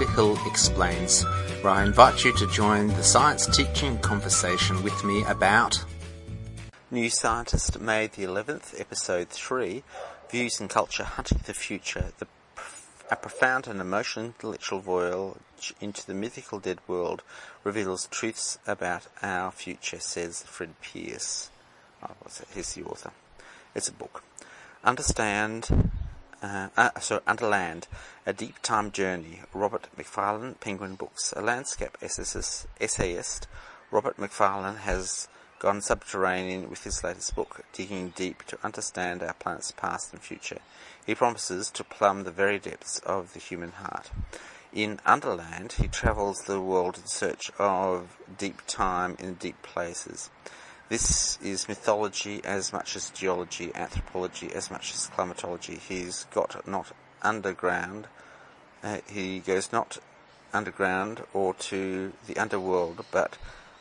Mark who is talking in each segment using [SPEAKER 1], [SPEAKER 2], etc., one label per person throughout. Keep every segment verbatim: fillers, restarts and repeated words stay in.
[SPEAKER 1] Peter Hill Explains, where I invite you to join the science teaching conversation with me about New Scientist, May the eleventh, Episode three, Views and Culture Hunting the Future, the, a profound and emotional intellectual voyage into the mythical dead world reveals truths about our future, says Fred Pierce. Oh, what's that? Here's the author. It's a book. Understand... Uh, uh, sorry, Underland, A Deep Time Journey, Robert Macfarlane, Penguin Books. A landscape essayist, Robert Macfarlane has gone subterranean with his latest book, digging deep to understand our planet's past and future. He promises to plumb the very depths of the human heart. In Underland, he travels the world in search of deep time in deep places. This is mythology as much as geology, anthropology as much as climatology. He's got not underground, uh, he goes not underground or to the underworld, but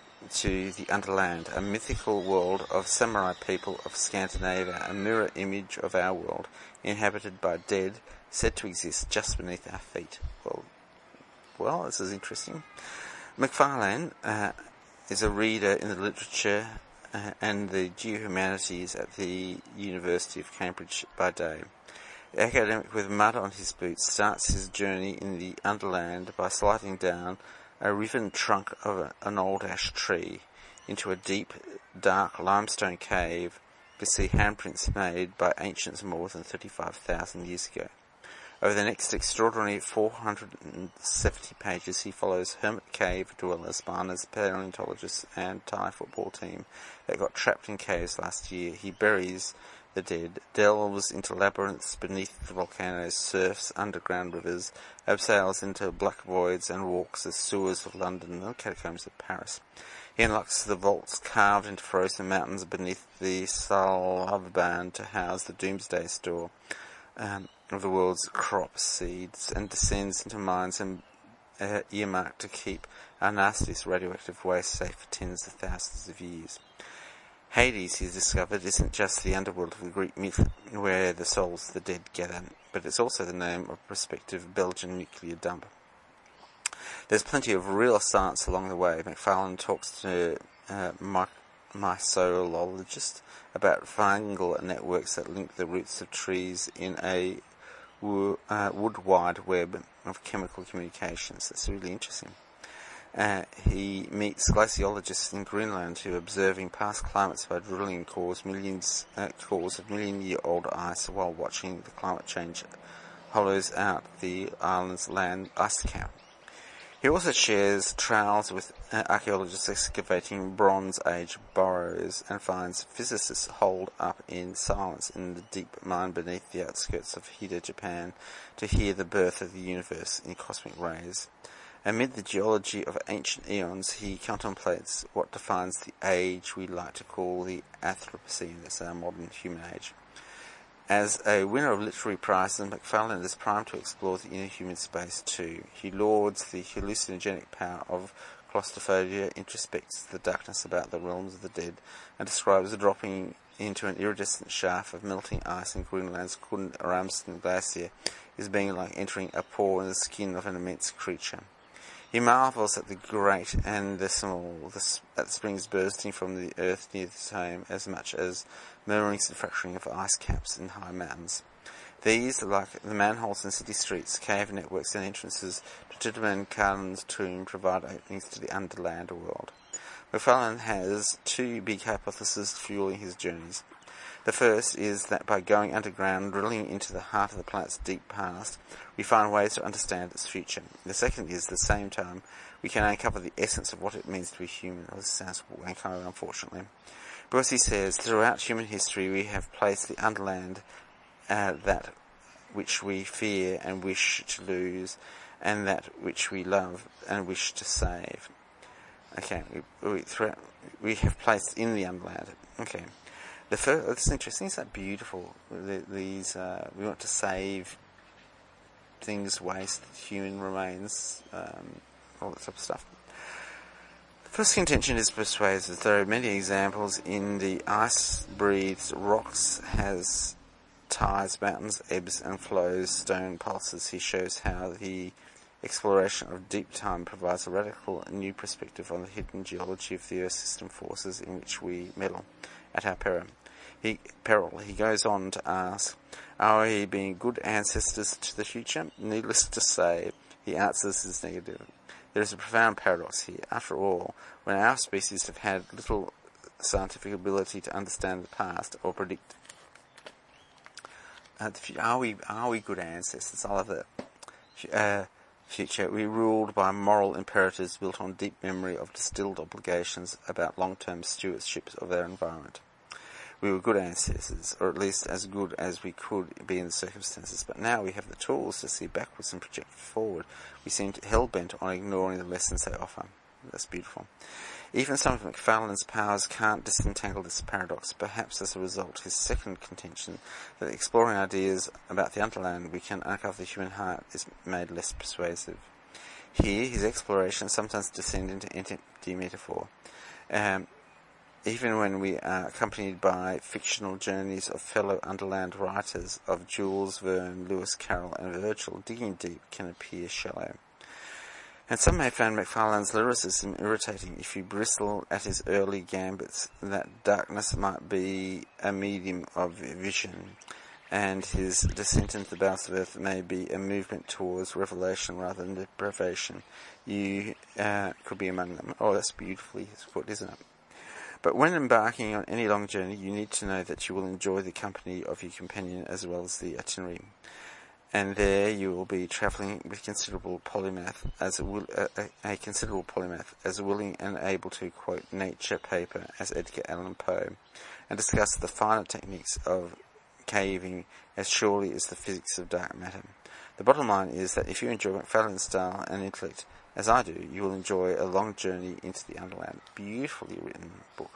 [SPEAKER 1] to the underland, a mythical world of samurai people of Scandinavia, a mirror image of our world, inhabited by dead, said to exist just beneath our feet. Well, well, this is interesting. Macfarlane uh, is a reader in the literature Uh, and the geohumanities at the University of Cambridge by day. The academic with mud on his boots starts his journey in the underland by sliding down a riven trunk of a, an old ash tree into a deep, dark limestone cave to see handprints made by ancients more than thirty-five thousand years ago. Over the next extraordinary four hundred seventy pages, he follows hermit cave dwellers, miners, paleontologists, and Thai football team that got trapped in caves last year. He buries the dead, delves into labyrinths beneath the volcanoes, surfs underground rivers, abseils into black voids, and walks the sewers of London and the catacombs of Paris. He unlocks the vaults carved into frozen mountains beneath the Svalbard to house the Doomsday Store Um, of the world's crop seeds, and descends into mines and uh, earmarked to keep our nastiest radioactive waste safe for tens of thousands of years. Hades, he's discovered, isn't just the underworld of the Greek myth where the souls of the dead gather, but it's also the name of a prospective Belgian nuclear dump. There's plenty of real science along the way. Macfarlane talks to uh, my, my zoologist about fungal networks that link the roots of trees in a wo- uh, wood wide web of chemical communications. That's really interesting. Uh, he meets glaciologists in Greenland who, observing past climates by drilling cores millions uh, cores of million-year-old ice while watching the climate change hollows out the island's land ice cap. He also shares trails with uh, archaeologists excavating Bronze Age burrows and finds physicists holed up in silence in the deep mine beneath the outskirts of Hida, Japan, to hear the birth of the universe in cosmic rays. Amid the geology of ancient eons, he contemplates what defines the age we like to call the Anthropocene, that's our modern human age. As a winner of literary prizes, Macfarlane is primed to explore the inner human space too. He lauds the hallucinogenic power of claustrophobia, introspects the darkness about the realms of the dead, and describes dropping into an iridescent shaft of melting ice in Greenland's Kund-Ramsden Glacier as being like entering a pore in the skin of an immense creature. He marvels at the great and the small, the, at the springs bursting from the earth near his home, as much as murmurings and fracturing of ice caps in high mountains. These, like the manholes in city streets, cave networks and entrances to Tutankhamun's tomb, provide openings to the underland world. Macfarlane has two big hypotheses fueling his journeys. The first is that by going underground, drilling into the heart of the planet's deep past, we find ways to understand its future. The second is, at the same time, we can uncover the essence of what it means to be human. Well, this sounds wanko, unfortunately. Because he says, throughout human history we have placed the underland, uh, that which we fear and wish to lose, and that which we love and wish to save. Okay, we, we, throughout, we have placed in the underland. Okay. The first, it's interesting, it's that beautiful. The, these, uh, we want to save things, waste, human remains, um, all that type of stuff. The first contention is persuasive. There are many examples in the ice breathes rocks, has tides, mountains, ebbs and flows, stone pulses. He shows how the exploration of deep time provides a radical new perspective on the hidden geology of the Earth system forces in which we meddle at our peril. He, peril. He goes on to ask, are we being good ancestors to the future? Needless to say, the answer is negative. There is a profound paradox here. After all, when our species have had little scientific ability to understand the past or predict uh, the future, are we are we good ancestors? I love that. Uh, future, we ruled by moral imperatives built on deep memory of distilled obligations about long-term stewardship of our environment. We were good ancestors, or at least as good as we could be in the circumstances, but now we have the tools to see backwards and project forward. We seem hell-bent on ignoring the lessons they offer. That's beautiful. Even some of Macfarlane's powers can't disentangle this paradox, perhaps as a result his second contention that exploring ideas about the underland we can uncover the human heart is made less persuasive. Here, his explorations sometimes descend into empty metaphor. Um, Even when we are accompanied by fictional journeys of fellow underland writers of Jules Verne, Lewis Carroll and Virgil, digging deep can appear shallow. And some may find Macfarlane's lyricism irritating if you bristle at his early gambits that darkness might be a medium of vision, and his descent into the bowels of earth may be a movement towards revelation rather than deprivation. You uh, could be among them. Oh, that's beautifully put, isn't it? But when embarking on any long journey, you need to know that you will enjoy the company of your companion as well as the itinerary. And there you will be travelling with considerable polymath, as a, will, a, a considerable polymath, as willing and able to quote nature paper as Edgar Allan Poe, and discuss the finer techniques of caving as surely as the physics of dark matter. The bottom line is that if you enjoy Macfarlane's style and intellect, as I do, you will enjoy a long journey into the underland. Beautifully written book.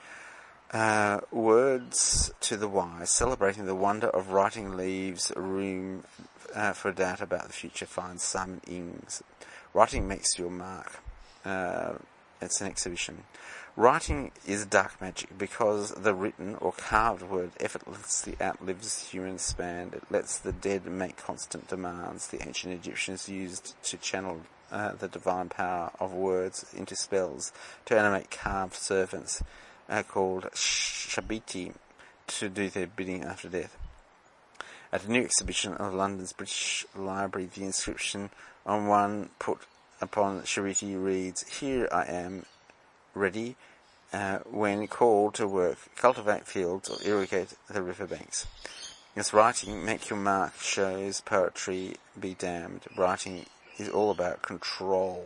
[SPEAKER 1] Uh, Words to the Wise, celebrating the wonder of writing leaves room uh, for doubt about the future, finds Simon Ings. Writing makes your mark. Uh, it's an exhibition. Writing is dark magic because the written or carved word effortlessly outlives human span. It lets the dead make constant demands. The ancient Egyptians used to channel uh, the divine power of words into spells to animate carved servants uh, called shabiti to do their bidding after death. At a new exhibition of London's British Library, the inscription on one put upon shabiti reads, "Here I am, ready, uh, when called to work, cultivate fields or irrigate the riverbanks." As writing, make your mark, shows poetry, be damned. Writing is all about control.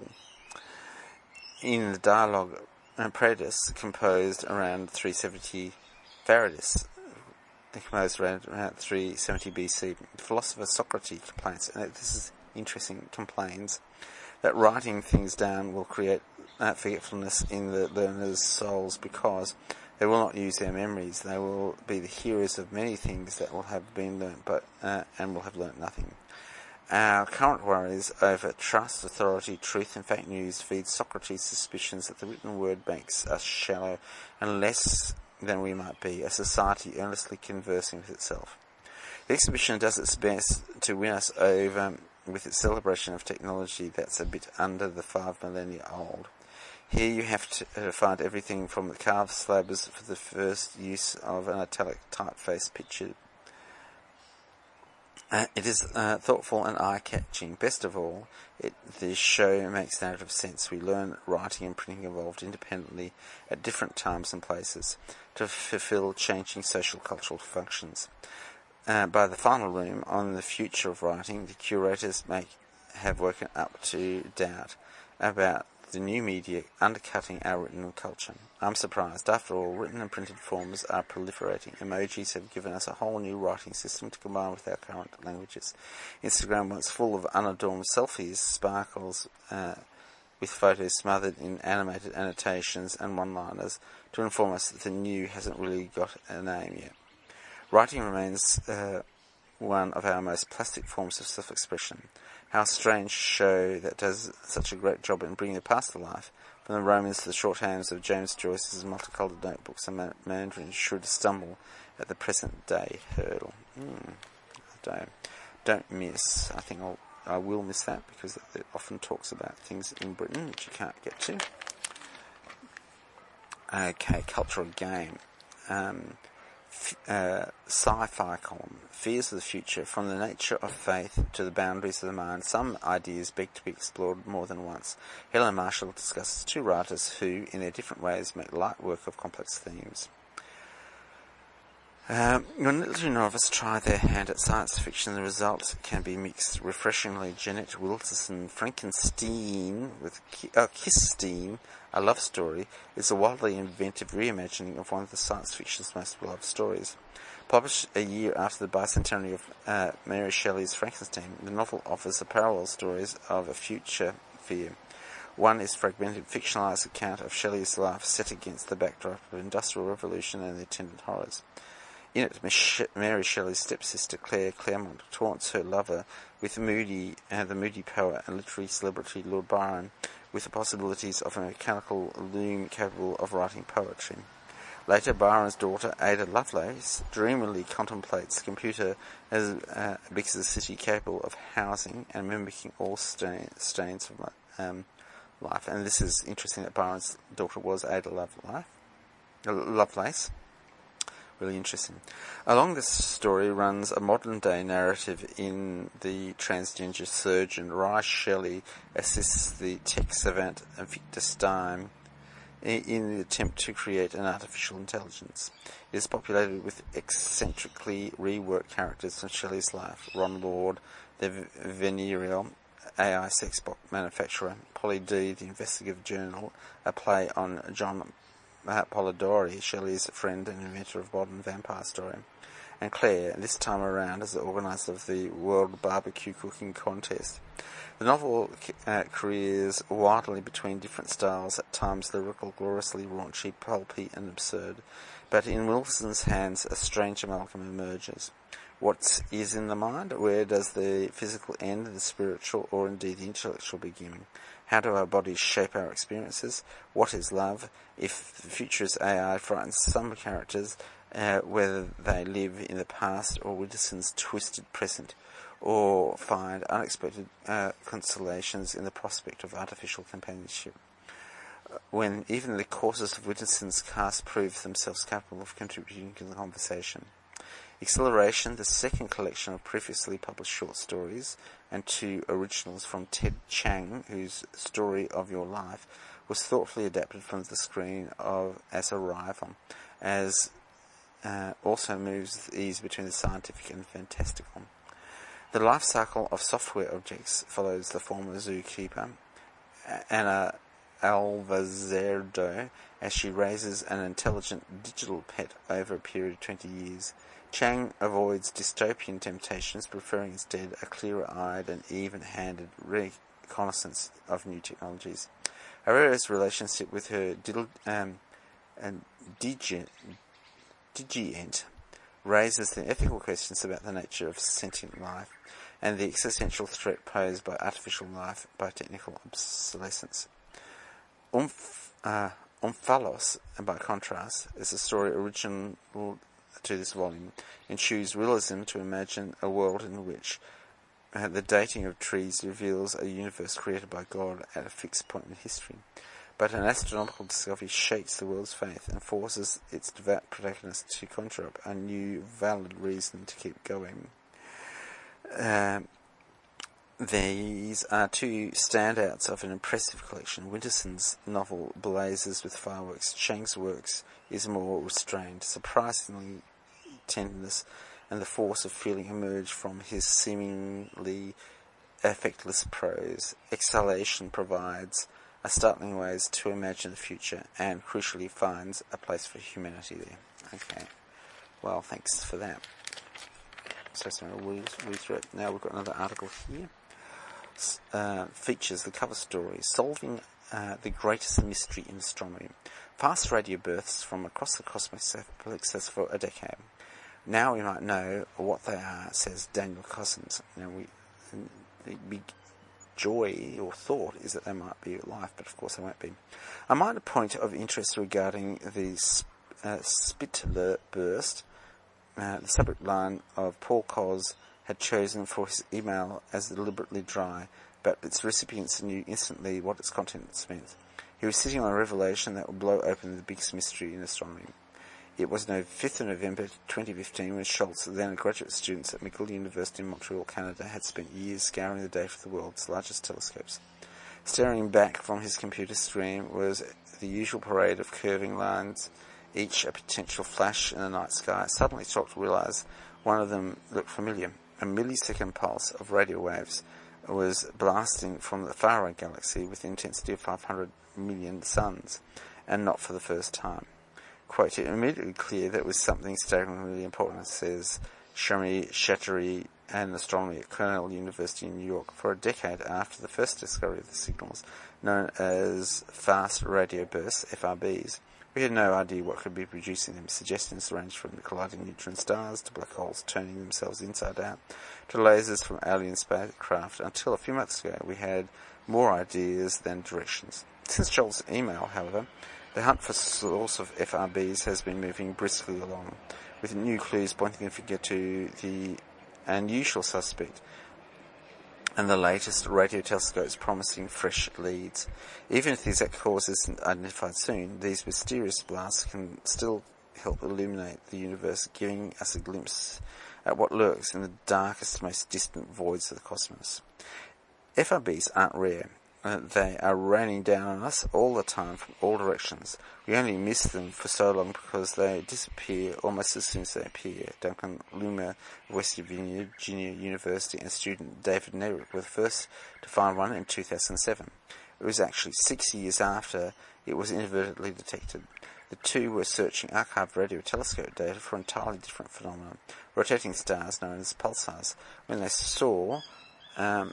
[SPEAKER 1] In the dialogue, Paradis composed around three seventy, Paradis composed around, around three seventy B C. The philosopher Socrates complains, and this is interesting, complains that writing things down will create uh, forgetfulness in the learners' souls because they will not use their memories. They will be the hearers of many things that will have been learnt, but uh, and will have learnt nothing. Our current worries over trust, authority, truth, and fake news feed Socrates' suspicions that the written word makes us shallow and less than we might be, a society earnestly conversing with itself. The exhibition does its best to win us over with its celebration of technology that's a bit under the five millennia old. Here you have to uh, find everything from the carved slabs for the first use of an italic typeface picture. Uh, it is uh, thoughtful and eye-catching. Best of all, it, the show makes narrative sense. We learn writing and printing evolved independently at different times and places to fulfill changing social cultural functions. Uh, by the final room on the future of writing, the curators make have woken up to doubt about the new media undercutting our written culture. I'm surprised. After all, written and printed forms are proliferating. Emojis have given us a whole new writing system to combine with our current languages. Instagram, once full of unadorned selfies, sparkles uh, with photos smothered in animated annotations and one-liners to inform us that the new hasn't really got a name yet. Writing remains uh, one of our most plastic forms of self-expression. How strange a show that does such a great job in bringing the past to life, from the Romans to the shorthands of James Joyce's multicoloured notebooks and Mandarin should stumble at the present-day hurdle. Mm, don't, don't miss. I think I'll I will miss that because it often talks about things in Britain which you can't get to. Okay, cultural game. Um, f- uh, sci-fi column. Fears of the future. From the nature of faith to the boundaries of the mind, some ideas beg to be explored more than once. Helen Marshall discusses two writers who, in their different ways, make light work of complex themes. Um, when literary novelists try their hand at science fiction, the result can be mixed. Refreshingly, Jeanette Wilson Frankenstein with uh, Kissstein, A Love Story, is a wildly inventive reimagining of one of the science fiction's most beloved stories. Published a year after the bicentenary of uh, Mary Shelley's Frankenstein, the novel offers the parallel stories of a future fear. One is a fragmented, fictionalized account of Shelley's life set against the backdrop of Industrial Revolution and the attendant horrors. In it, Mary Shelley's stepsister Claire Claremont taunts her lover with moody, uh, the moody poet and literary celebrity Lord Byron with the possibilities of a mechanical loom capable of writing poetry. Later, Byron's daughter Ada Lovelace dreamily contemplates the computer as uh, because a city capable of housing and mimicking all stain, stains of um, life. And this is interesting that Byron's daughter was Ada Lovelace. Lovelace. Really interesting. Along this story runs a modern-day narrative in the transgender surgeon. Ry Shelley assists the tech savant Victor Stein in the attempt to create an artificial intelligence. It is populated with eccentrically reworked characters from Shelley's life. Ron Lord, the venereal A I sex bot manufacturer. Polly D, the investigative journal, a play on John Polidori, Shelley's friend and inventor of modern vampire story, and Claire, this time around as the organizer of the World Barbecue Cooking Contest. The novel uh, careers wildly between different styles, at times lyrical, gloriously raunchy, pulpy and absurd, but in Wilson's hands a strange amalgam emerges. What is in the mind? Where does the physical end, the spiritual, or indeed the intellectual begin? How do our bodies shape our experiences? What is love? If the future's A I frightens some characters, uh, whether they live in the past or Winterson's twisted present, or find unexpected uh, consolations in the prospect of artificial companionship, when even the courses of Winterson's cast prove themselves capable of contributing to the conversation. Acceleration, the second collection of previously published short stories, and two originals from Ted Chiang, whose Story of Your Life was thoughtfully adapted from the screen of as a rival, as uh, also moves with ease between the scientific and fantastical. The life cycle of software objects follows the former zookeeper, Anna Alvazerdo, as she raises an intelligent digital pet over a period of twenty years. Chang avoids dystopian temptations, preferring instead a clearer-eyed and even-handed reconnaissance of new technologies. Herrera's relationship with her dil- um, and digi- Digient raises the ethical questions about the nature of sentient life and the existential threat posed by artificial life by technical obsolescence. Umph, uh, Omphalos, by contrast, is a story original to this volume and choose realism to imagine a world in which uh, the dating of trees reveals a universe created by God at a fixed point in history. But an astronomical discovery shakes the world's faith and forces its devout protagonists to conjure up a new, valid reason to keep going. Uh, These are two standouts of an impressive collection. Winterson's novel blazes with fireworks. Chang's works is more restrained. Surprisingly, tenderness and the force of feeling emerge from his seemingly affectless prose. Exhalation provides a startling ways to imagine the future and crucially finds a place for humanity there. Okay, well, thanks for that. So, so we'll read through it. Now we've got another article here. Uh, features the cover story, Solving uh, the Greatest Mystery in Astronomy. Fast radio bursts from across the cosmos have perplexed us for a decade. Now we might know what they are, says Daniel Cousins. Now we, the big joy or thought is that they might be life, but of course they won't be. A minor point of interest regarding the uh, Spitler burst, uh, the subject line of Paul Cole's had chosen for his email as deliberately dry, but its recipients knew instantly what its contents meant. He was sitting on a revelation that would blow open the biggest mystery in astronomy. It was the fifth of November twenty fifteen when Schultz, then a graduate student at McGill University in Montreal, Canada, had spent years scouring the data for the world's largest telescopes. Staring back from his computer screen was the usual parade of curving lines, each a potential flash in the night sky. Suddenly Schultz realized one of them looked familiar. A millisecond pulse of radio waves was blasting from the faraway galaxy with the intensity of five hundred million suns, and not for the first time. Quote, it immediately clear that it was something staggeringly important, says Shami Chatterjee, an astronomer at Cornell University in New York. For a decade after the first discovery of the signals, known as fast radio bursts, F R Bs, we had no idea what could be producing them. Suggestions ranged from the colliding neutron stars to black holes turning themselves inside out to lasers from alien spacecraft. Until a few months ago, we had more ideas than directions. Since Schultz's email, however, the hunt for source of F R Bs has been moving briskly along, with new clues pointing the figure to the unusual suspect, and the latest radio telescopes promising fresh leads. Even if the exact cause isn't identified soon, these mysterious blasts can still help illuminate the universe, giving us a glimpse at what lurks in the darkest, most distant voids of the cosmos. F R Bs aren't rare. Uh, they are raining down on us all the time from all directions. We only miss them for so long because they disappear almost as soon as they appear. Duncan Loomer of West Virginia University and student David Nerick were the first to find one in two thousand seven. It was actually six years after it was inadvertently detected. The two were searching archived radio telescope data for entirely different phenomena, rotating stars known as pulsars, when they saw um,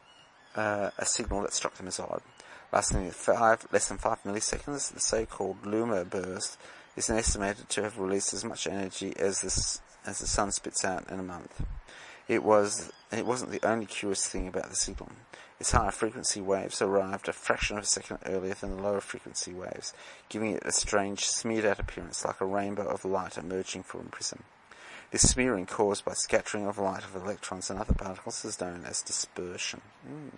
[SPEAKER 1] Uh, a signal that struck them as odd. Lasting five, less than five milliseconds, the so-called Loomer burst is estimated to have released as much energy as the, as the sun spits out in a month. It was, it wasn't the only curious thing about the signal. Its higher frequency waves arrived a fraction of a second earlier than the lower frequency waves, giving it a strange smeared-out appearance like a rainbow of light emerging from a prism. This smearing caused by scattering of light of electrons and other particles is known as dispersion. Mm.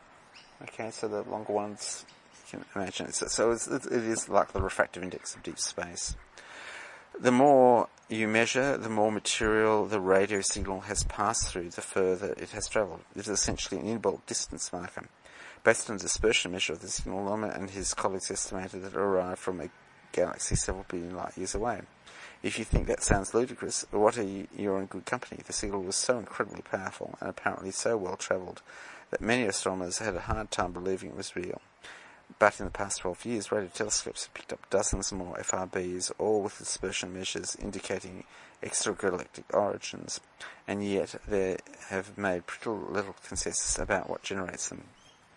[SPEAKER 1] Okay, so the longer ones, you can imagine it. So, so it's, it is like the refractive index of deep space. The more you measure, the more material the radio signal has passed through, the further it has travelled. It is essentially an inbuilt distance marker. Based on the dispersion measure of the signal, Loomer and his colleagues estimated that it arrived from a galaxy several billion light years away. If you think that sounds ludicrous, what are you? You're in good company. The signal was so incredibly powerful and apparently so well travelled that many astronomers had a hard time believing it was real. But in the past twelve years, radio telescopes have picked up dozens more F R Bs, all with dispersion measures indicating extragalactic origins, and yet they have made pretty little consensus about what generates them.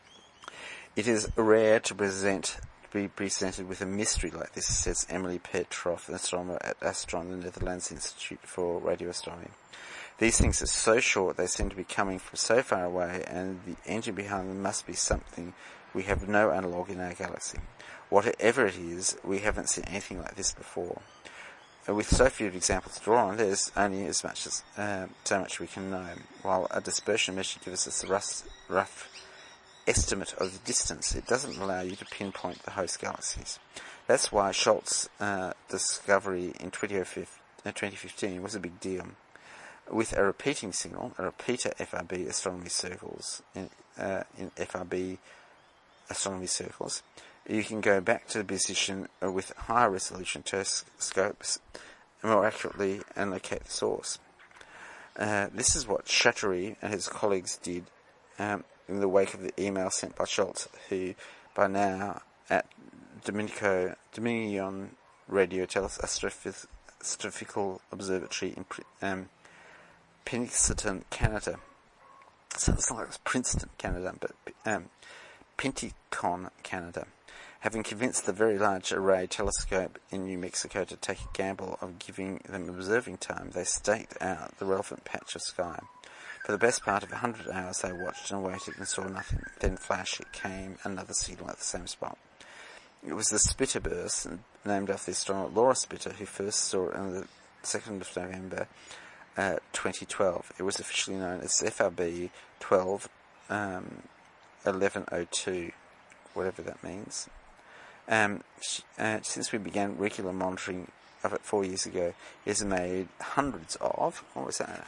[SPEAKER 1] It is rare to present be presented with a mystery like this, says Emily Petrov, an astronomer at Astron, the Netherlands Institute for Radio Astronomy. These things are so short they seem to be coming from so far away, and the engine behind them must be something we have no analogue in our galaxy. Whatever it is, we haven't seen anything like this before. With so few examples to draw on, there's only as much as uh, so much we can know. While a dispersion measure gives us a rough, rough estimate of the distance, it doesn't allow you to pinpoint the host galaxies. That's why Schultz's uh, discovery in twenty fifteen was a big deal. With a repeating signal, a repeater F R B astronomy circles in, uh, in F R B astronomy circles, you can go back to the position with higher resolution telescopes more accurately and locate the source. Uh, this is what Chatterjee and his colleagues did um, in the wake of the email sent by Schultz, who by now at Dominico, Dominion Radio Astrophysical Observatory in um, Princeton, Canada. Sounds like it's Princeton, Canada, but um, Penticon, Canada. Having convinced the Very Large Array Telescope in New Mexico to take a gamble of giving them observing time, they staked out the relevant patch of sky. For the best part of a hundred hours they watched and waited and saw nothing. Then flash, it came, another signal at the same spot. It was the Spitter burst, named after the astronomer Laura Spitter, who first saw it on the second of November uh, twenty twelve. It was officially known as F R B twelve um, eleven oh two, whatever that means. Um, uh, since we began regular monitoring of it four years ago, it has made hundreds of, what was that?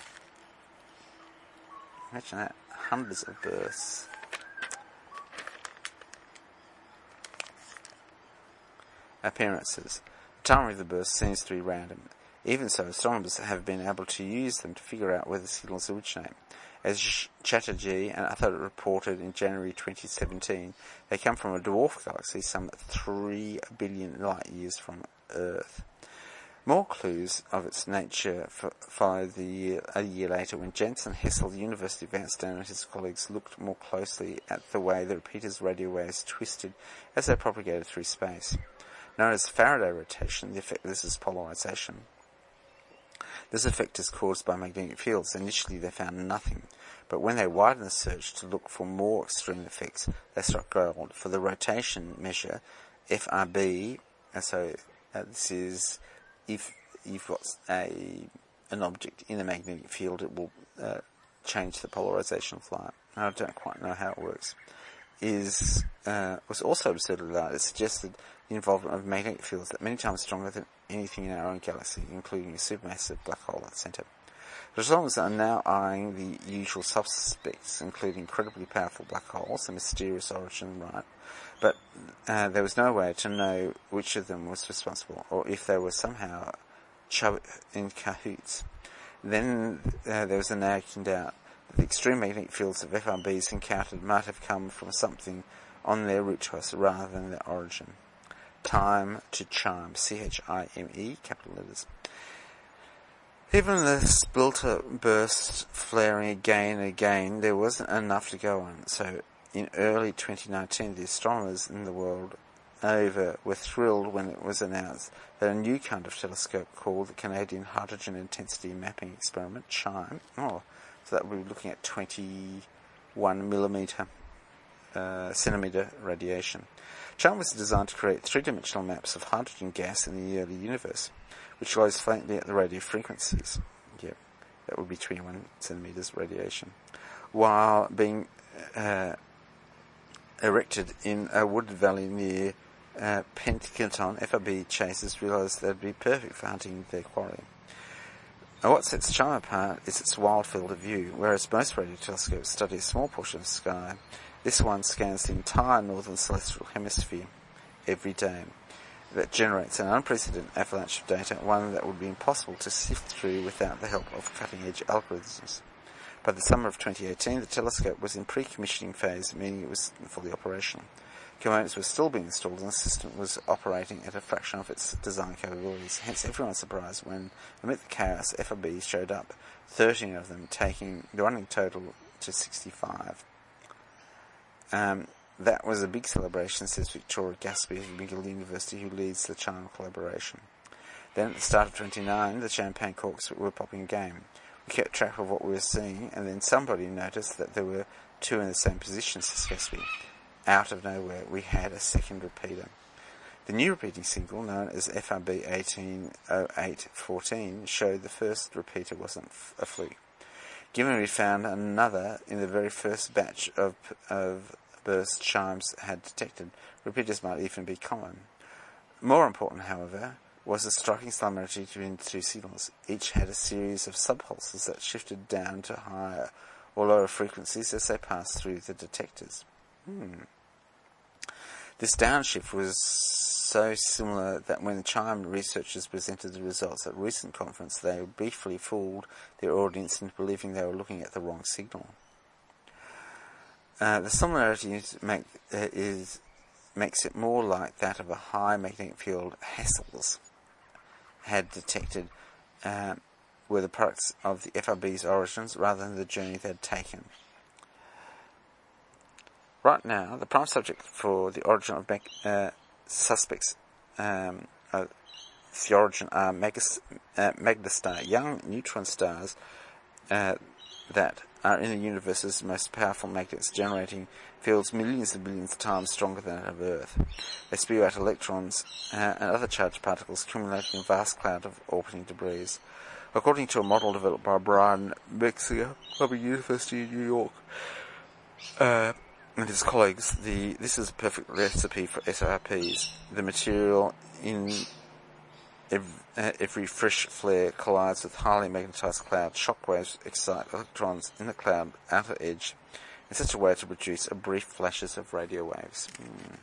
[SPEAKER 1] Imagine that, hundreds of bursts. Appearances. The timing of the burst seems to be random. Even so, astronomers have been able to use them to figure out where the signals originate. As Chatterjee and others reported in January twenty seventeen, they come from a dwarf galaxy some three billion light years from Earth. More clues of its nature followed the year, a year later when Jensen Hessel, the University of Amsterdam, and his colleagues looked more closely at the way the repeater's radio waves twisted as they propagated through space. Known as Faraday rotation, the effect this is polarization. This effect is caused by magnetic fields. Initially they found nothing, but when they widened the search to look for more extreme effects, they struck gold. For the rotation measure, F R B, and so uh, this is if you've got a an object in a magnetic field, it will uh, change the polarization of light. I don't quite know how it works. Is uh, was also absurdly large. It suggested the involvement of magnetic fields that many times stronger than anything in our own galaxy, including a supermassive black hole at the centre. The astronomers are now eyeing the usual suspects, including incredibly powerful black holes, the mysterious origin, right? But uh, there was no way to know which of them was responsible, or if they were somehow in cahoots. Then uh, there was a nagging doubt. The extreme magnetic fields of F R Bs encountered might have come from something on their route to us rather than their origin. Time to chime, C H I M E, capital letters. Even the splitter burst flaring again and again, there wasn't enough to go on. So in early twenty nineteen, the astronomers in the world over were thrilled when it was announced that a new kind of telescope called the Canadian Hydrogen Intensity Mapping Experiment, CHIME, oh, so that would be looking at twenty-one millimeter uh, centimeter radiation. CHIME was designed to create three-dimensional maps of hydrogen gas in the early universe, which glows faintly at the radio frequencies. Yep, that would be twenty-one centimeters radiation. While being uh, erected in a wooded valley near uh, Penticton, F R B chasers realised they'd be perfect for hunting their quarry. Now, what sets CHIME apart is its wide field of view. Whereas most radio telescopes study a small portion of the sky, this one scans the entire northern celestial hemisphere every day. That generates an unprecedented avalanche of data, one that would be impossible to sift through without the help of cutting-edge algorithms. By the summer of twenty eighteen, the telescope was in pre-commissioning phase, meaning it was fully operational. Components were still being installed and the system was operating at a fraction of its design capabilities. Hence, everyone was surprised when, amid the chaos, F R Bs showed up, thirteen of them, taking the running total to sixty-five. Um, that was a big celebration, says Victoria Gaspy of McGill University, who leads the CHIME collaboration. Then at the start of twenty-nine, the champagne corks were popping again. We kept track of what we were seeing, and then somebody noticed that there were two in the same position, says Gaspy. Out of nowhere, we had a second repeater. The new repeating signal, known as F R B eighteen oh eight fourteen, showed the first repeater wasn't f- a fluke. Given we found another in the very first batch of, of burst chimes had detected, repeaters might even be common. More important, however, was the striking similarity between the two signals. Each had a series of subpulses that shifted down to higher or lower frequencies as they passed through the detectors. Hmm. This downshift was so similar that when the CHIME researchers presented the results at a recent conference, they briefly fooled their audience into believing they were looking at the wrong signal. Uh, the similarity make, uh, is, makes it more like that of a high magnetic field Hessel's had detected uh, were the products of the F R B's origins rather than the journey they had taken. Right now, the prime subject for the origin of mag- uh, suspects um, of the origin are megas- uh, magnastar, young neutron stars uh, that are in the universe's most powerful magnets, generating fields millions and billions of times stronger than that of Earth. They spew out electrons uh, and other charged particles, accumulating a vast cloud of orbiting debris. According to a model developed by Brian Mexinger of the University of New York uh, and his colleagues, the this is a perfect recipe for S R Ps. The material in every, uh, every fresh flare collides with highly magnetized cloud. Shockwaves excite electrons in the cloud outer edge in such a way to produce a brief flashes of radio waves. Mm.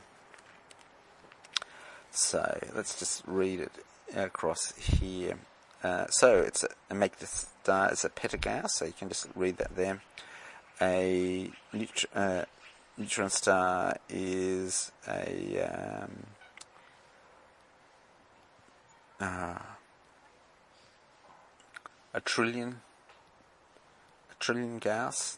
[SPEAKER 1] So let's just read it across here. Uh, so it's a, a magnetized star, it's a petagas, so you can just read that there. A neut- uh, neutron star is a um, uh, a trillion, a trillion Gauss,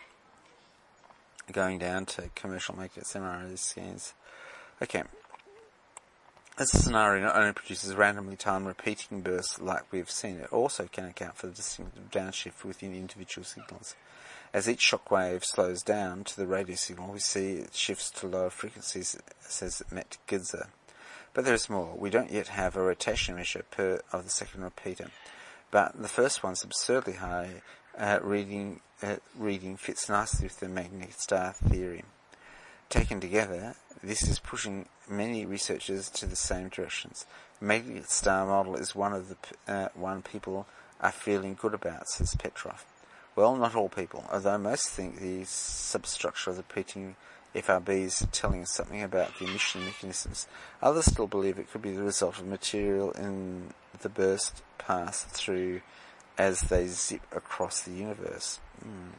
[SPEAKER 1] going down to commercial magnets, M R I scans. Okay. This scenario not only produces randomly timed repeating bursts like we've seen, it also can account for the distinctive downshift within individual signals. As each shock wave slows down to the radio signal, we see it shifts to lower frequencies, says Matt Gidzer. But there is more. We don't yet have a rotation measure per of the second repeater, but the first one's absurdly high uh, reading, uh, reading fits nicely with the magnetic star theory. Taken together, this is pushing many researchers to the same directions. The magnetic star model is one of the uh, one people are feeling good about, says Petrov. Well, not all people, although most think the substructure of the repeating F R Bs is telling us something about the emission mechanisms. Others still believe it could be the result of material in the burst pass through as they zip across the universe. Mm.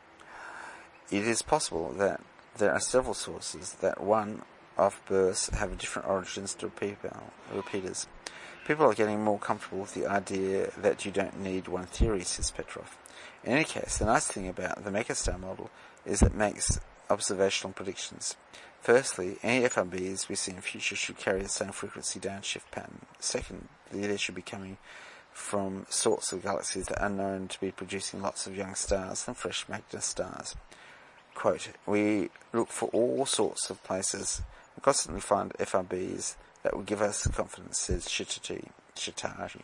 [SPEAKER 1] It is possible that there are several sources that one of bursts have different origins to repeaters. People are getting more comfortable with the idea that you don't need one theory, says Petrov. In any case, the nice thing about the megastar model is it makes observational predictions. Firstly, any F R Bs we see in future should carry the same frequency downshift pattern. Secondly, they should be coming from sorts of galaxies that are known to be producing lots of young stars and fresh magna stars. Quote, we look for all sorts of places and constantly find F R Bs that will give us confidence, says Shitari.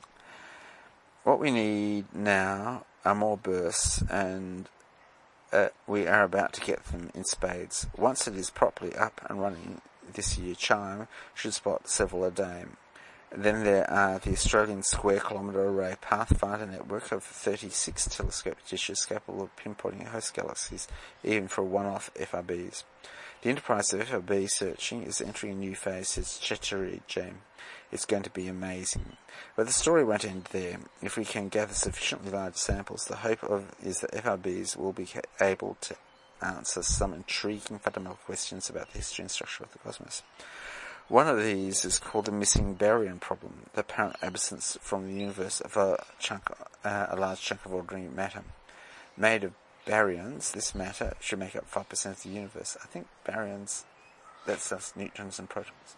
[SPEAKER 1] What we need now are more bursts, and uh, we are about to get them in spades. Once it is properly up and running this year, CHIME should spot several a day. Then there are the Australian Square Kilometre Array Pathfinder network of thirty-six telescope dishes capable of pinpointing host galaxies, even for one-off F R Bs. The enterprise of F R B searching is entering a new phase, says Chettery James. It's going to be amazing. But the story won't end there. If we can gather sufficiently large samples, the hope of is that F R Bs will be able to answer some intriguing fundamental questions about the history and structure of the cosmos. One of these is called the missing baryon problem, the apparent absence from the universe of a chunk, uh, a large chunk of ordinary matter. Made of baryons, this matter should make up five percent of the universe. I think baryons, that's just neutrons and protons.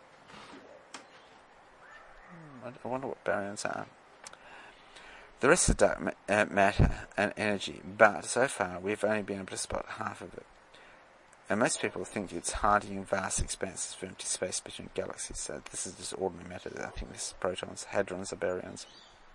[SPEAKER 1] Hmm, I wonder what baryons are. The rest is dark ma- uh, matter and energy, but so far we've only been able to spot half of it. And most people think it's hiding in vast expanses of empty space between galaxies, so this is just ordinary matter. I think this is protons, hadrons, or baryons.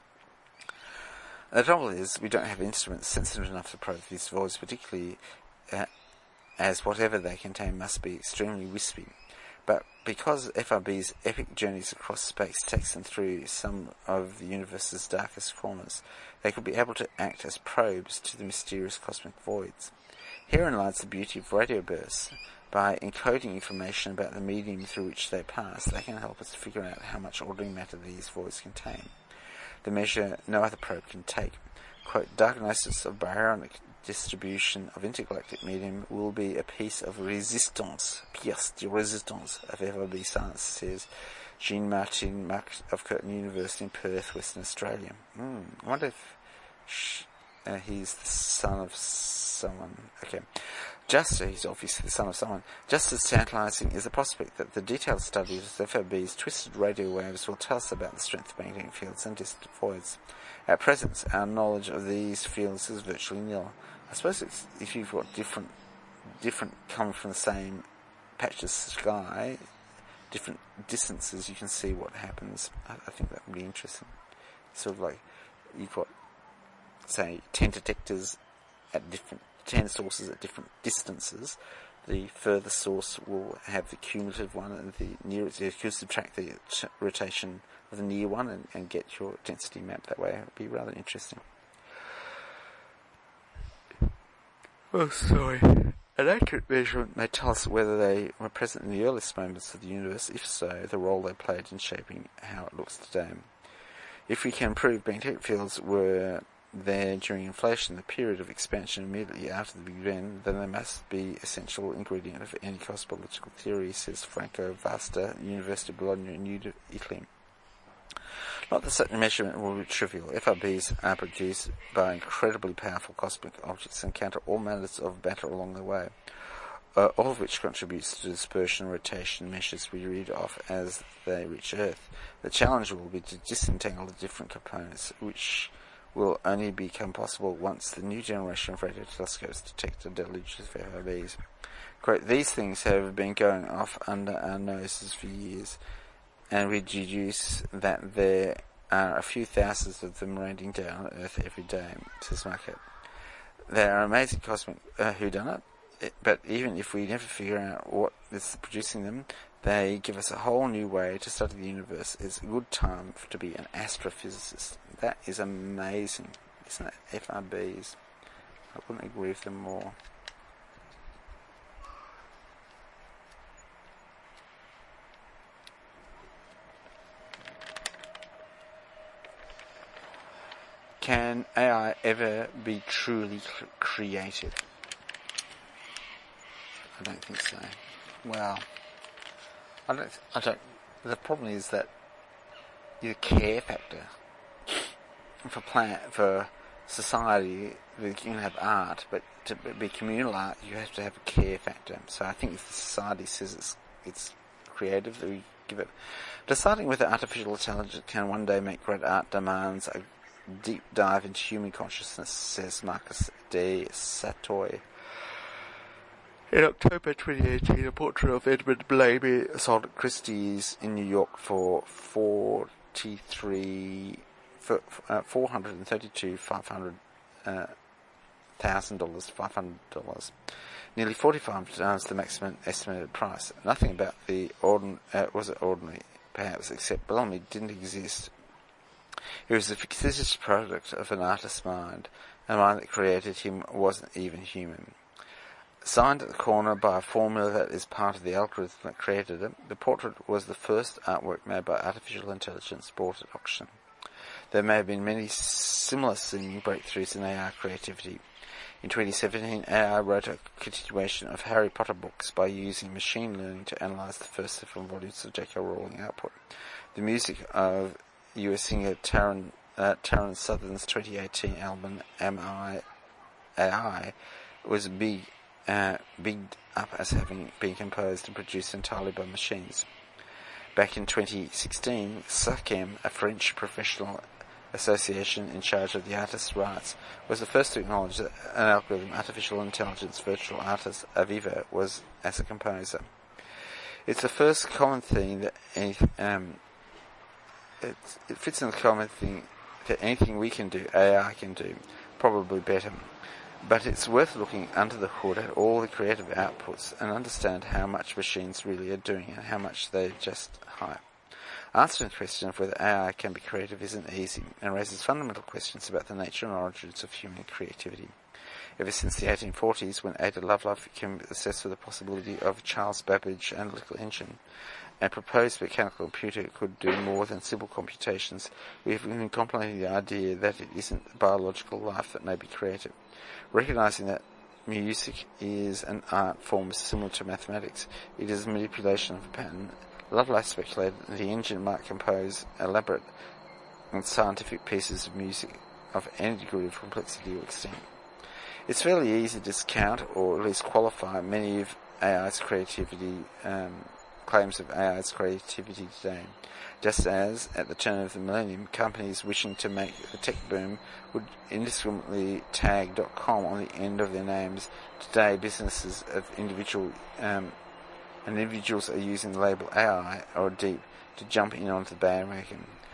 [SPEAKER 1] The trouble is, we don't have instruments sensitive enough to probe these voids, particularly uh, as whatever they contain must be extremely wispy. But because F R B's epic journeys across space takes them through some of the universe's darkest corners, they could be able to act as probes to the mysterious cosmic voids. Herein lies the beauty of radio bursts. By encoding information about the medium through which they pass, they can help us to figure out how much ordinary matter these voids contain. The measure no other probe can take. Quote, diagnosis of baryonic distribution of intergalactic medium will be a piece of resistance, pièce de résistance of F R B science, says Jean-Martin Mac of Curtin University in Perth, Western Australia. Mm, I wonder if sh- uh, he's the son of someone. Okay. Just, he's obviously the son of someone. Just as tantalizing is the prospect that the detailed studies of F R B's twisted radio waves will tell us about the strength of magnetic fields and distant voids. At present, our knowledge of these fields is virtually nil. I suppose it's, if you've got different, different coming from the same patch of sky, different distances, you can see what happens. I, I think that would be interesting. Sort of like you've got, say, ten detectors at different, ten sources at different distances, the furthest source will have the cumulative one, and the nearest, you could subtract the rotation of the near one and, and get your density map that way. It would be rather interesting. Oh, sorry. An accurate measurement may tell us whether they were present in the earliest moments of the universe. If so, the role they played in shaping how it looks today. If we can prove magnetic fields were there during inflation, the period of expansion immediately after the Big Bang, then they must be essential ingredient of any cosmological theory, says Franco Vasta, University of Bologna, New Italy. Not that such a measurement will be trivial. F R Bs are produced by incredibly powerful cosmic objects and encounter all manners of matter along the way, uh, all of which contributes to dispersion and rotation measures we read off as they reach Earth. The challenge will be to disentangle the different components, which will only become possible once the new generation of radio telescopes detect a deluge of F R Bs. Quote, these things have been going off under our noses for years, and we deduce that there are a few thousands of them raining down on Earth every day, says Market. They are amazing cosmic uh, whodunit, but even if we never figure out what is producing them, they give us a whole new way to study the universe. It's a good time to be an astrophysicist. That is amazing, isn't it? F R Bs. I wouldn't agree with them more. Can A I ever be truly creative? I don't think so. Well, I don't. I don't. The problem is that the care factor for plan for society, you can have art, but to be communal art, you have to have a care factor. So I think if the society says it's it's creative, we give it. Deciding whether artificial intelligence can one day make great art demands a deep dive into human consciousness, says Marcus de Satoy. In October twenty eighteen, a portrait of Edmund Blamey sold at Christie's in New York for forty-three, for, uh, four hundred and thirty-two, five hundred thousand dollars, five hundred dollars, nearly forty-five times the maximum estimated price. Nothing about the ordin uh, was it ordinary, perhaps, except Blamey didn't exist. He was the fictitious product of an artist's mind, and the mind that created him wasn't even human. Signed at the corner by a formula that is part of the algorithm that created it, the portrait was the first artwork made by artificial intelligence bought at auction. There may have been many similar seeming breakthroughs in A I creativity. In twenty seventeen, A I wrote a continuation of Harry Potter books by using machine learning to analyze the first seven volumes of J K Rowling output. The music of U S singer Taron, uh, Taron Southern's twenty eighteen album Am I A I was big, uh, bigged up as having been composed and produced entirely by machines. Back in twenty sixteen, SACEM, a French professional association in charge of the artist's rights, was the first to acknowledge that an algorithm, artificial intelligence virtual artist Aviva, was as a composer. It's the first common theme that any, um, It, it fits in the common thing that anything we can do, A I can do, probably better. But it's worth looking under the hood at all the creative outputs and understand how much machines really are doing and how much they just hype. Answering the question of whether A I can be creative isn't easy and raises fundamental questions about the nature and origins of human creativity. Ever since the eighteen forties, when Ada Lovelace became obsessed with the possibility of Charles Babbage analytical engine, and proposed mechanical computer could do more than simple computations, we have been contemplating the idea that it isn't biological life that may be created. Recognizing that music is an art form similar to mathematics, it is a manipulation of a pattern. Lovelace speculated that the engine might compose elaborate and scientific pieces of music of any degree of complexity or extent. It's fairly easy to discount, or at least qualify, many of A I's creativity um, claims of A I's creativity today. Just as, at the turn of the millennium, companies wishing to make the tech boom would indiscriminately tag .com on the end of their names, today businesses of individual um, and individuals are using the label A I or Deep to jump in onto the bandwagon.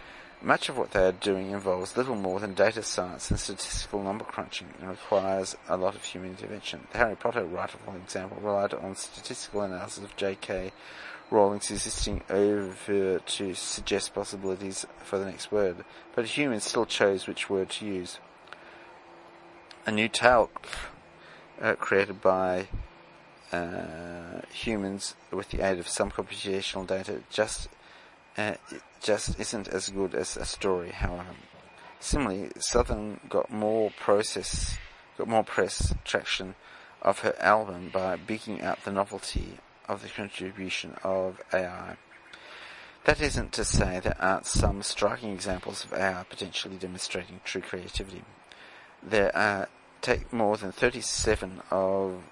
[SPEAKER 1] Much of what they are doing involves little more than data science and statistical number crunching and requires a lot of human intervention. The Harry Potter writer, for example, relied on statistical analysis of J K Rowling's existing over to suggest possibilities for the next word, but humans still chose which word to use. A new tale uh, created by uh, humans with the aid of some computational data just uh, it just isn't as good as a story, however. Similarly, Southern got more process, got more press traction of her album by bigging up the novelty of the contribution of A I. That isn't to say there aren't some striking examples of A I potentially demonstrating true creativity. There are take more than thirty-seven of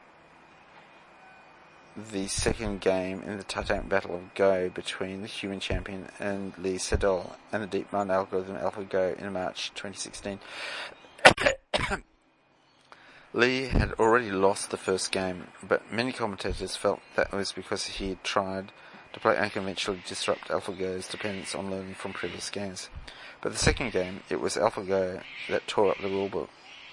[SPEAKER 1] the second game in the Titanic Battle of Go between the human champion and Lee Sedol and the DeepMind algorithm AlphaGo in March twenty sixteen. Lee had already lost the first game, but many commentators felt that was because he had tried to play unconventionally disrupt AlphaGo's dependence on learning from previous games. But the second game, it was AlphaGo that tore up the rulebook.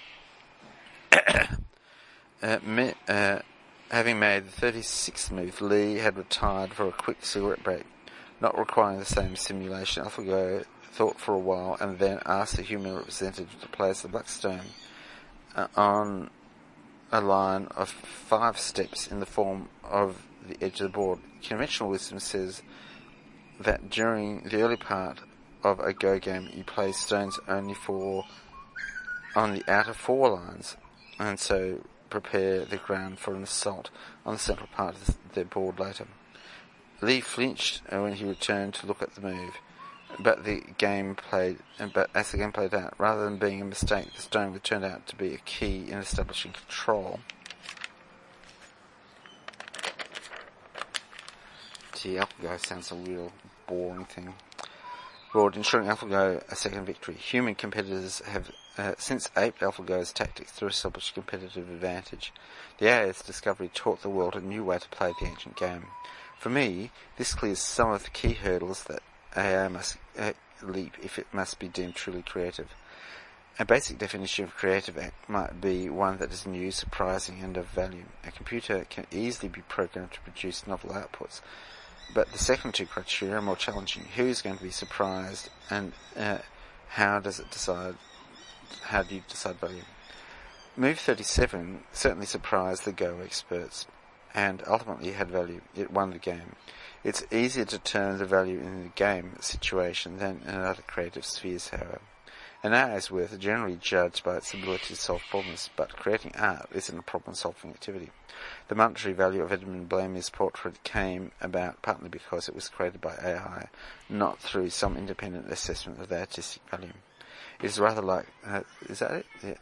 [SPEAKER 1] uh, me, uh, having made the thirty-sixth move, Lee had retired for a quick cigarette break. Not requiring the same simulation, AlphaGo thought for a while and then asked the human representative to place the Blackstone uh, on a line of five steps in the form of the edge of the board. Conventional wisdom says that during the early part of a Go game, you place stones only for on the outer four lines, and so prepare the ground for an assault on the central part of the board later. Lee flinched when he returned to look at the move, but the game played, but as the game played out, rather than being a mistake, the stone would turn out to be a key in establishing control. Gee, AlphaGo sounds a real boring thing. Broad, ensuring AlphaGo a second victory. Human competitors have uh, since aped AlphaGo's tactics to establish competitive advantage. The A I's discovery taught the world a new way to play the ancient game. For me, this clears some of the key hurdles that A I must uh, leap if it must be deemed truly creative. A basic definition of creative act might be one that is new, surprising, and of value. A computer can easily be programmed to produce novel outputs, but the second two criteria are more challenging. Who is going to be surprised, and uh, how does it decide? How do you decide value? Move thirty-seven certainly surprised the Go experts, and ultimately had value. It won the game. It's easier to turn the value in the game situation than in other creative spheres, however. An A I's worth is generally judged by its ability to solve problems, but creating art isn't a problem-solving activity. The monetary value of Edmund Blamey's portrait came about partly because it was created by A I, not through some independent assessment of the artistic value. It is rather like... Uh, is that it? Yeah.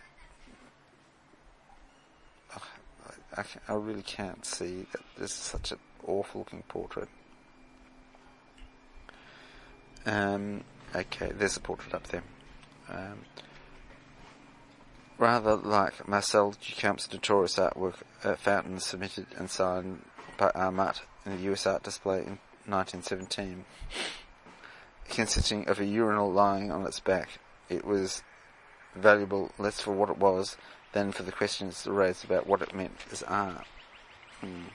[SPEAKER 1] Oh, I, I, I really can't see that this is such an awful-looking portrait. Um, okay, there's a portrait up there. Um, rather like Marcel Duchamp's notorious artwork, uh, Fountain, submitted and signed by Armat in the U S art display in nineteen seventeen. Consisting of a urinal lying on its back, it was valuable less for what it was than for the questions raised about what it meant as art. Hmm.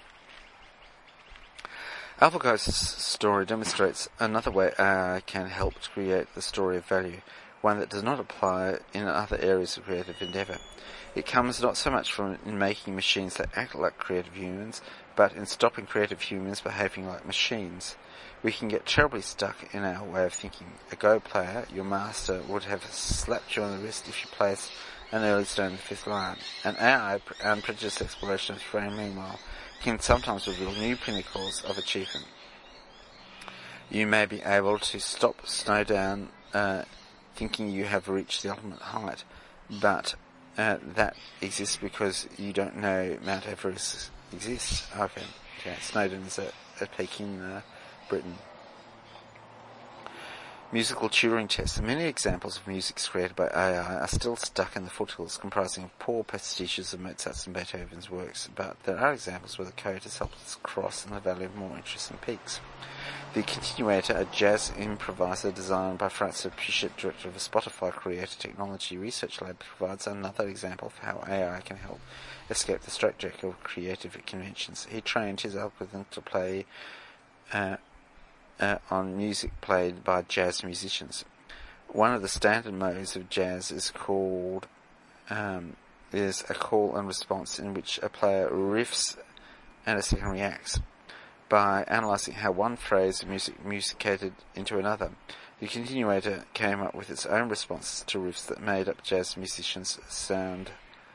[SPEAKER 1] AlphaGo's story demonstrates another way A I can help to create the story of value, one that does not apply in other areas of creative endeavour. It comes not so much from in making machines that act like creative humans, but in stopping creative humans behaving like machines. We can get terribly stuck in our way of thinking. A Go player, your master, would have slapped you on the wrist if you placed an early stone in the fifth line. An A I, unprejudiced exploration of frame, meanwhile, can sometimes reveal new pinnacles of achievement. You may be able to stop Snowdown uh, thinking you have reached the ultimate height, but uh, that exists because you don't know Mount Everest exists. Okay, okay. Snowdon is a, a peak in uh, Britain. Musical Turing tests. Many examples of music created by A I are still stuck in the foothills, comprising of poor pastiches of Mozart's and Beethoven's works, but there are examples where the code has helped us cross in the valley of more interesting peaks. The Continuator, a jazz improviser designed by Francis Pichot, director of the Spotify Creator Technology Research Lab, provides another example of how A I can help escape the straitjacket of creative conventions. He trained his algorithm to play uh, Uh, on music played by jazz musicians. One of the standard modes of jazz is called um, is a call and response, in which a player riffs and a second reacts. By analysing how one phrase of music musicated into another, the Continuator came up with its own responses to riffs that made up jazz musicians' sound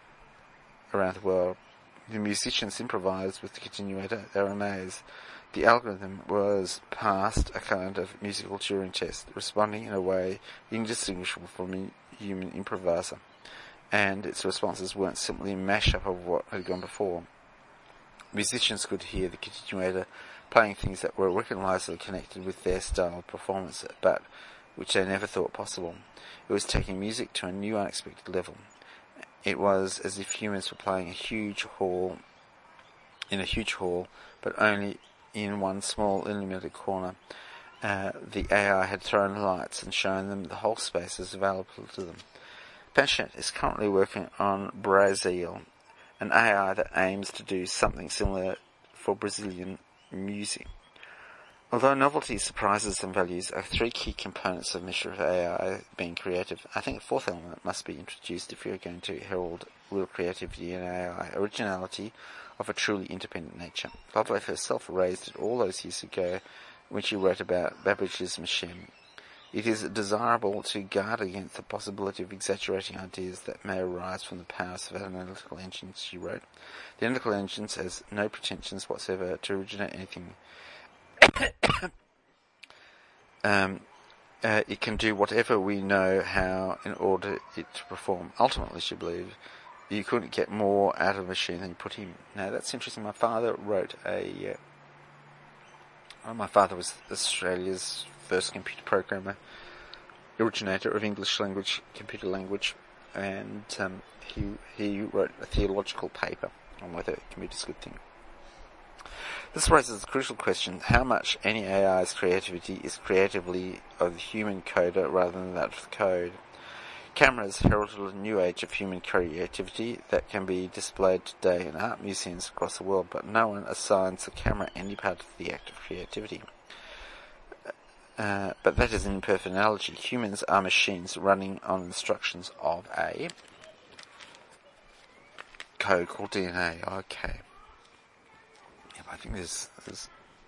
[SPEAKER 1] around the world. The musicians improvised with the Continuator. They were amazed. The algorithm was passed a kind of musical Turing test, responding in a way indistinguishable from a human improviser, and its responses weren't simply a mash-up of what had gone before. Musicians could hear the Continuator playing things that were recognisably connected with their style of performance, but which they never thought possible. It was taking music to a new, unexpected level. It was as if humans were playing a huge hall, in a huge hall, but only in one small illuminated corner. Uh, the A I had thrown lights and shown them the whole space as available to them. Pichot is currently working on Brazil, an A I that aims to do something similar for Brazilian music. Although novelty, surprises and values are three key components of measure of A I being creative, I think a fourth element must be introduced if you're going to herald real creativity in A I: originality of a truly independent nature. Lovelock herself raised it all those years ago when she wrote about Babbage's machine. It is desirable to guard against the possibility of exaggerating ideas that may arise from the powers of analytical engines, she wrote. The analytical engine has no pretensions whatsoever to originate anything. um, uh, it can do whatever we know how in order it to perform. Ultimately, she believed, you couldn't get more out of a machine than you put in. Now, that's interesting. My father wrote a... Uh, well, my father was Australia's first computer programmer, originator of English language, computer language, and um, he he wrote a theological paper on whether computers is a good thing. This raises the crucial question: how much any A I's creativity is creatively of the human coder rather than that of the code? Cameras heralded a new age of human creativity that can be displayed today in art museums across the world, but no one assigns the camera any part of the act of creativity. Uh, but that is an imperfect analogy. Humans are machines running on instructions of a code called D N A. Okay. Yeah, I think there's, there's...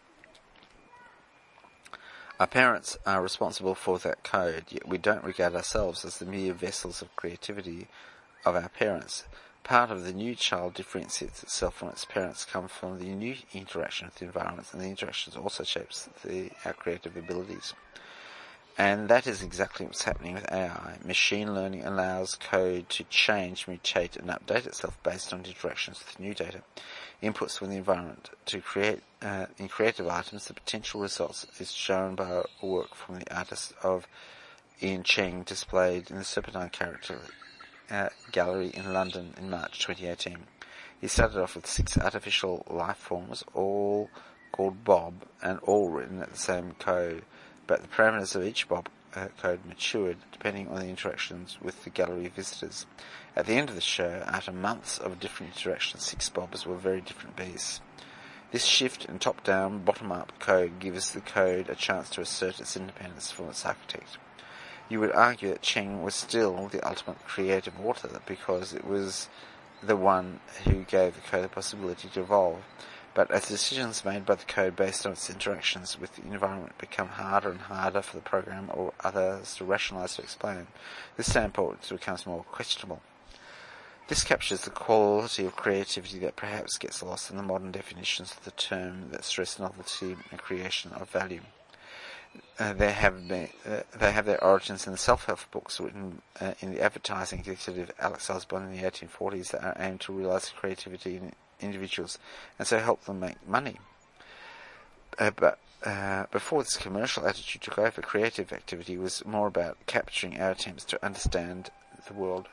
[SPEAKER 1] Our parents are responsible for that code, yet we don't regard ourselves as the mere vessels of creativity of our parents. Part of the new child differentiates itself from its parents comes from the new interaction with the environment, and the interaction also shapes the, our creative abilities. And that is exactly what's happening with A I. Machine learning allows code to change, mutate, and update itself based on interactions with new data, inputs from the environment. To create uh, in creative items, the potential results is shown by work from the artist of Ian Cheng, displayed in the Serpentine Character uh, Gallery in London in March twenty eighteen. He started off with six artificial life forms, all called Bob, and all written at the same code. But the parameters of each Bob uh, code matured depending on the interactions with the gallery visitors. At the end of the show, after months of different interactions, six Bobs were very different beasts. This shift in top-down, bottom-up code gives the code a chance to assert its independence from its architect. You would argue that Cheng was still the ultimate creative author because it was the one who gave the code the possibility to evolve. But as decisions made by the code based on its interactions with the environment become harder and harder for the program or others to rationalize or explain, this standpoint becomes more questionable. This captures the quality of creativity that perhaps gets lost in the modern definitions of the term that stress novelty and creation of value. Uh, they have been, uh, they have their origins in the self-help books written uh, in the advertising executive Alex Osborne in the eighteen forties that are aimed to realize creativity in individuals and so help them make money. Uh, but uh, before this commercial attitude took over, creative activity was more about capturing our attempts to understand the world.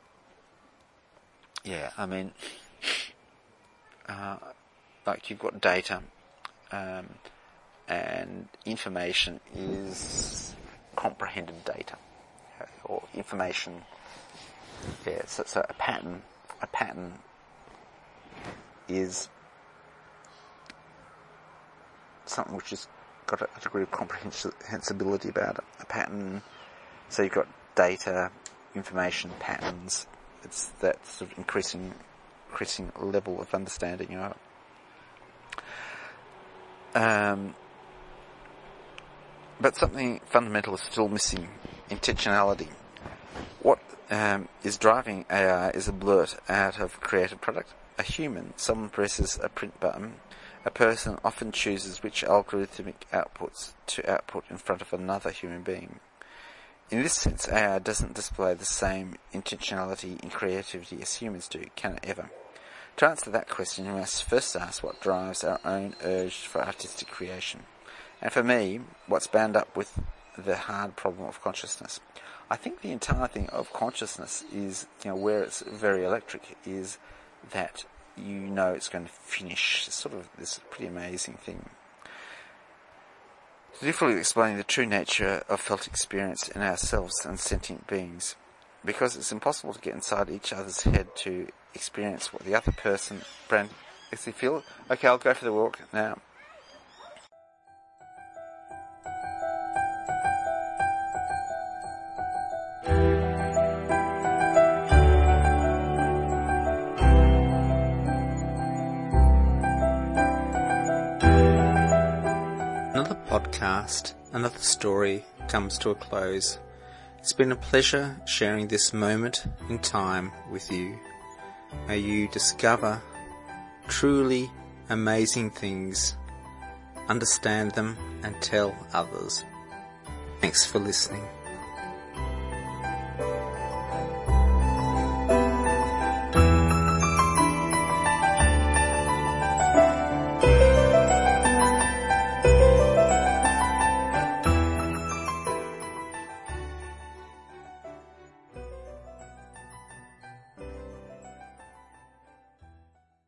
[SPEAKER 1] Yeah, I mean, uh, like you've got data, um, and information is comprehended data, or information. Yeah, so, so a pattern, a pattern is something which has got a degree of comprehensibility about it. A pattern, so you've got data, information, patterns. It's that sort of increasing, increasing level of understanding of it. Um, but something fundamental is still missing: intentionality. What um, is driving A I is a blurt out of a creative product. A human, someone presses a print button. A person often chooses which algorithmic outputs to output in front of another human being. In this sense, A I doesn't display the same intentionality in creativity as humans do, can it ever? To answer that question, we must first ask what drives our own urge for artistic creation. And for me, what's bound up with the hard problem of consciousness. I think the entire thing of consciousness is, you know, where it's very electric, is that you know it's going to finish. It's sort of this pretty amazing thing. To differently explain the true nature of felt experience in ourselves and sentient beings, because it's impossible to get inside each other's head to experience what the other person, Brand, does he feel? Okay, I'll go for the walk now. Another podcast, another story comes to a close. It's been a pleasure sharing this moment in time with you. May you discover truly amazing things, understand them, and tell others. Thanks for listening.